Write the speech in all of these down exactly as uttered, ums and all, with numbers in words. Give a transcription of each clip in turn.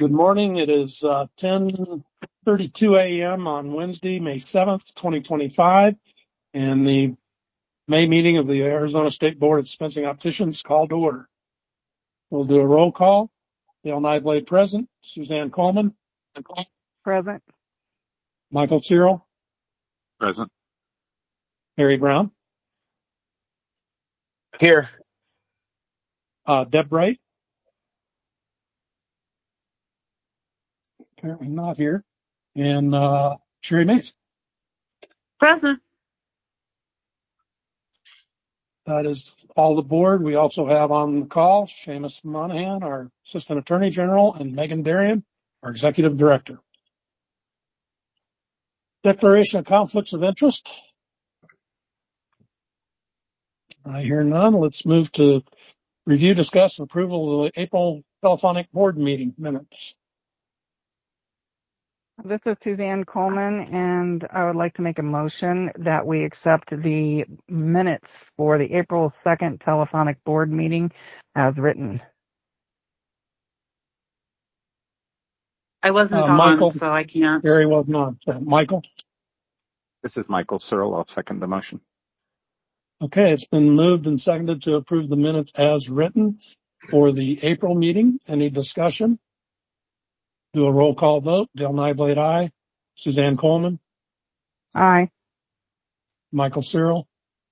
Good morning. It is uh, ten thirty-two a.m. on Wednesday, May seventh, twenty twenty-five, and the May meeting of the Arizona State Board of Dispensing Opticians called to order. We'll do a roll call. Dale Nyblade present. Suzanne Coleman. Present. Michael Cyril. Present. Harry Brown. Here. Uh, Deb Bright. Apparently not here. And uh, Sherry Mason. Present. That is all the board. We also have on the call Seamus Monahan, our Assistant Attorney General, and Megan Darian, our Executive Director. Declaration of conflicts of interest. I hear none. Let's move to review, discuss, and approval of the April telephonic board meeting minutes. This is Suzanne Coleman, and I would like to make a motion that we accept the minutes for the April second telephonic board meeting as written. I wasn't Uh, on, Michael, so I can't. Gary wasn't on. So, Michael? This is Michael Cyril. I'll second the motion. Okay, it's been moved and seconded to approve the minutes as written for the April meeting. Any discussion? Do a roll call vote. Dale Nyblade, aye. Suzanne Coleman. Aye. Michael Cyril.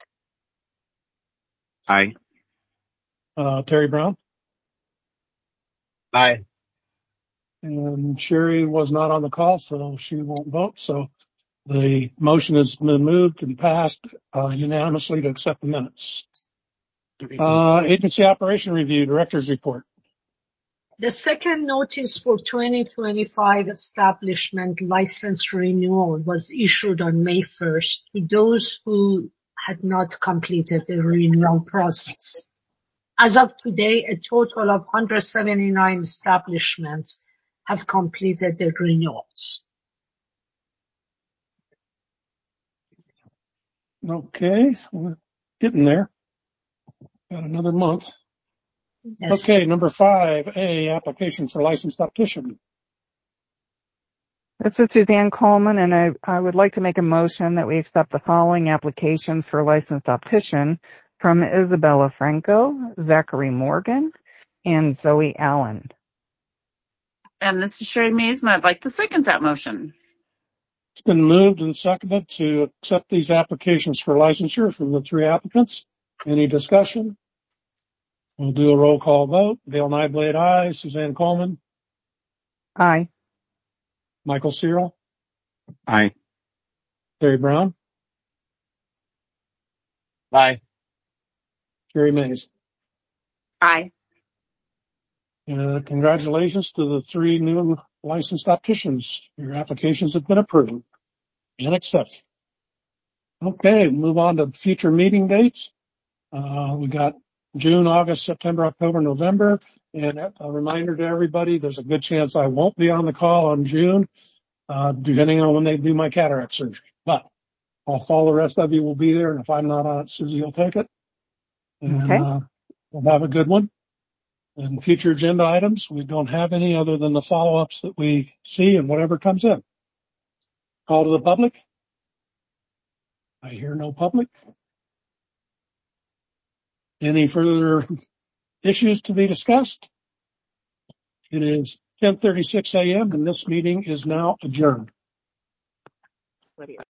Aye. Uh, Terry Brown. Aye. And Sherry was not on the call, so she won't vote. So the motion has been moved and passed uh, unanimously to accept the minutes. Uh, agency operation review, director's report. The second notice for twenty twenty-five establishment license renewal was issued on May first to those who had not completed the renewal process. As of today, a total of one hundred seventy-nine establishments have completed the renewals. Okay, so we're getting there. Got another month. Yes. Okay, number five, A, application for licensed optician. This is Suzanne Coleman, and I, I would like to make a motion that we accept the following applications for licensed optician from Isabella Franco, Zachary Morgan, and Zoe Allen. And this is Sherry Mason. I'd like to second that motion. It's been moved and seconded to accept these applications for licensure from the three applicants. Any discussion? We'll do a roll call vote. Dale Nyblade, aye. Suzanne Coleman. Aye. Michael Cyril. Aye. Terry Brown. Aye. Sherry Mays. Aye. Uh, congratulations to the three new licensed opticians. Your applications have been approved and accepted. Okay, move on to future meeting dates. Uh, we got June, August, September, October, November. And a reminder to everybody, there's a good chance I won't be on the call on June, uh, depending on when they do my cataract surgery. But I'll follow the rest of you will be there. And if I'm not on it, Susie will take it. And Okay. uh, we'll have a good one. And future agenda items, we don't have any other than the follow-ups that we see and whatever comes in. Call to the public. I hear no public. Any further issues to be discussed? It is ten thirty-six a.m. and this meeting is now adjourned.